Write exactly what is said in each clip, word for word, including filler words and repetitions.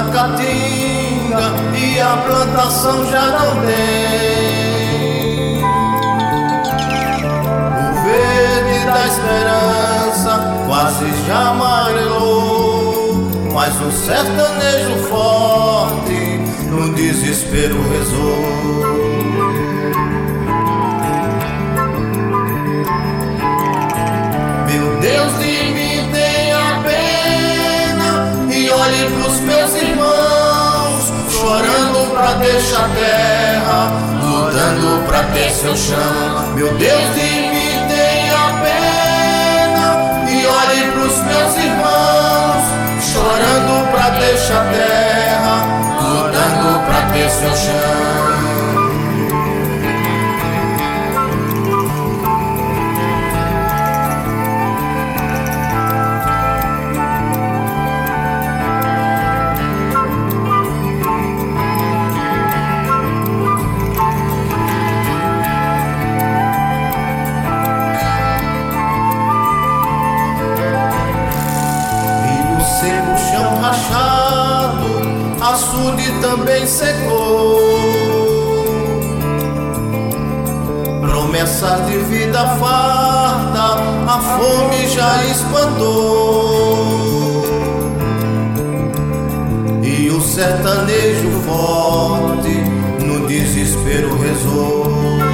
caatinga e a plantação já não tem o verde da esperança, quase já amarelou, mas o sertanejo forte no desespero rezou. Meu Deus de mim tenha pena e olhe pros meus irmãos, chorando pra deixar a terra, lutando pra ter seu chão. Meu Deus de mim tenha pena e olhe pros meus irmãos, chorando pra deixar a terra, lutando pra ter seu chão. Açude também secou, promessas de vida farta a fome já espantou, e o sertanejo forte no desespero rezou.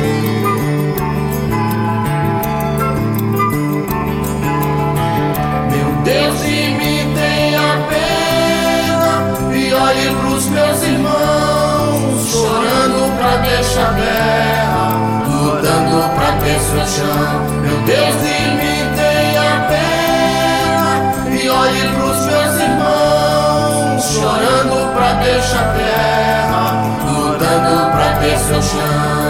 Meu Deus de mim tenha pena e olhe pros meus irmãos, chorando pra deixar a terra, lutando pra ter seu chão. Meu Deus de mim tenha pena e olhe pros meus irmãos, chorando pra deixar a terra, lutando pra ter seu chão.